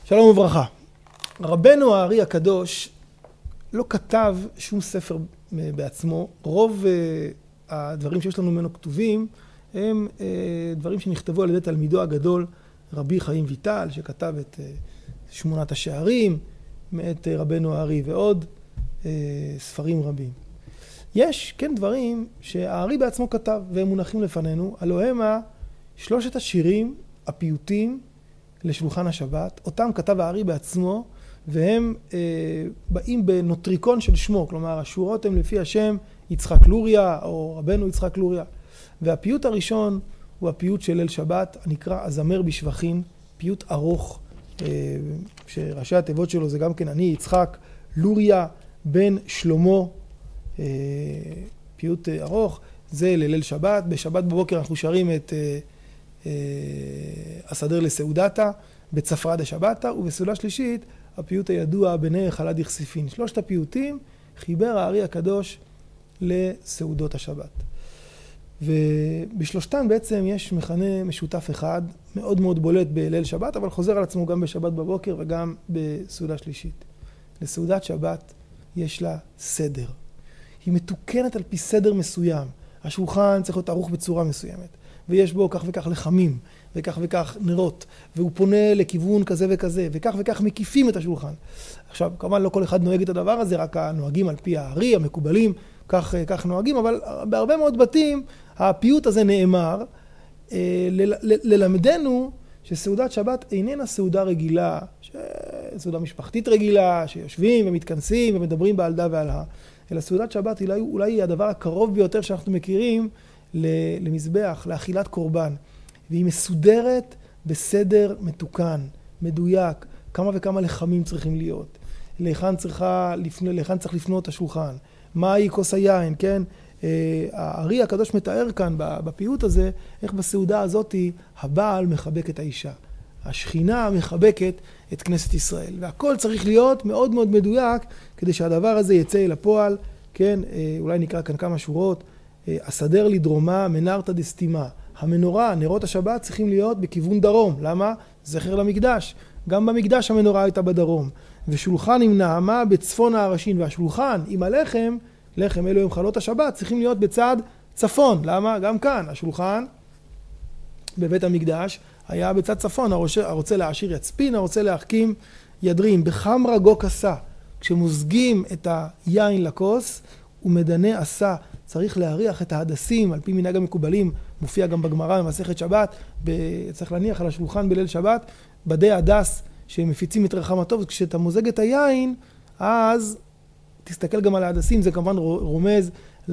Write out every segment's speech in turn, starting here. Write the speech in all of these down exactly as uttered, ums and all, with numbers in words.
שלום וברכה. רבנו הארי הקדוש לא כתב שום ספר בעצמו. רוב הדברים שיש לנו ממנו כתובים הם דברים שנכתבו על ידי תלמידו הגדול רבי חיים ויטל, שכתב את שמונת השערים, מאת רבנו הארי ועוד ספרים רבים. יש כן דברים שהארי בעצמו כתב והם מונחים לפנינו, הלוא הם שלושת השירים הפיוטים לשולחן השבת. אותם כתב הארי בעצמו, והם אה, באים בנוטריקון של שמו, כלומר השורות הם לפי השם יצחק לוריה או רבנו יצחק לוריה. והפיוט הראשון הוא הפיוט של ליל שבת, הנקרא הזמר בשבחין, פיוט ארוך, אה, שראשי התיבות שלו זה גם כן אני יצחק לוריה בן שלמה, אה, פיוט אה, ארוך, זה לליל שבת. בשבת בבוקר אנחנו שרים את אה, אה, הסדר לסעודתה, בצפרא דשבתא, ובסעודה שלישית הפיוט הידוע בני חלה דכסיפין. שלושת הפיוטים חיבר הארי הקדוש לסעודות השבת. ובשלושתן בעצם יש מכנה משותף אחד, מאוד מאוד בולט בליל שבת, אבל חוזר על עצמו גם בשבת בבוקר וגם בסעודה שלישית. לסעודת שבת יש לה סדר. היא מתוקנת על פי סדר מסוים. השולחן צריך להיות ערוך בצורה מסוימת. ויש בו כך וכך לחמים, וכך וכך נרות, והוא פונה לכיוון כזה וכזה, וכך וכך מקיפים את השולחן. עכשיו, כמובן לא כל אחד נוהג את הדבר הזה, רק הנוהגים על פי הארי, המקובלים, כך, כך נוהגים, אבל בהרבה מאוד בתים הפיוט הזה נאמר, אה, ל- ל- ללמדנו שסעודת שבת איננה סעודה רגילה, סעודה משפחתית רגילה, שיושבים ומתכנסים ומדברים בעל דה ועל ה. אלא סעודת שבת אולי, אולי היא הדבר הקרוב ביותר שאנחנו מכירים למזבח, לאכילת קורבן. והיא מסודרת בסדר מתוקן, מדויק, כמה וכמה לחמים צריכים להיות. להיכן צריכה לפנות, להיכן צריך לפנות השולחן. מהי כוס היין, כן? הארי הקדוש מתאר כאן בפיוט הזה, איך בסעודה הזאת הבעל מחבק את האישה. השכינה מחבקת את כנסת ישראל. והכל צריך להיות מאוד מאוד מדויק, כדי שהדבר הזה יצא אל הפועל, כן? אולי נקרא כאן כמה שורות. הסדר לדרומה מנרתא דסתימה. המנורה, נרות השבת צריכים להיות בכיוון דרום. למה? זכר למקדש. גם במקדש המנורה הייתה בדרום. ושולחן עם נעמה בצפון הערשין. והשולחן עם הלחם, לחם אלו הם חלות השבת, צריכים להיות בצד צפון. למה? גם כאן. השולחן בבית המקדש היה בצד צפון. הרוצה, הרוצה להעשיר יצפין, הרוצה להחכים ידרים. בחמרה גו כסה. כשמוזגים את היין לכוס, ומדנה עשה. צריך להריח את ההדסים, על פי מנהג המקובלים, מופיע גם בגמרא במסכת שבת, צריך להניח על השולחן בליל שבת, בדי הדס שמפיצים את ריחם הטוב. כשאתה מוזג את היין, אז תסתכל גם על ההדסים, זה כמובן רומז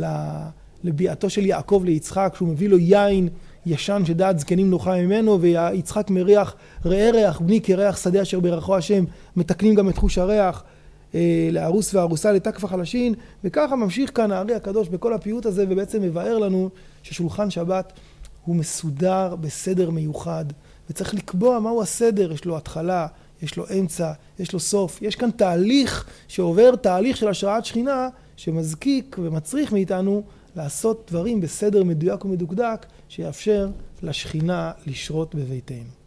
לביאתו של יעקב ליצחק, שהוא מביא לו יין ישן שדעת זקנים נוחה ממנו, ויצחק מריח ראה ריח בני כריח שדה אשר ברכו השם, מתקנים גם את חוש הריח, לארוס והארוסה לתקף החלשין. וככה ממשיך כאן הארי הקדוש בכל הפיוט הזה, ובעצם מבאר לנו ששולחן שבת הוא מסודר בסדר מיוחד, וצריך לקבוע מהו הסדר. יש לו התחלה, יש לו אמצע, יש לו סוף. יש כאן תהליך שעובר, תהליך של השראת שכינה, שמזקיק ומצריך מאיתנו לעשות דברים בסדר מדויק ומדוקדק, שיאפשר לשכינה לשרות בביתנו.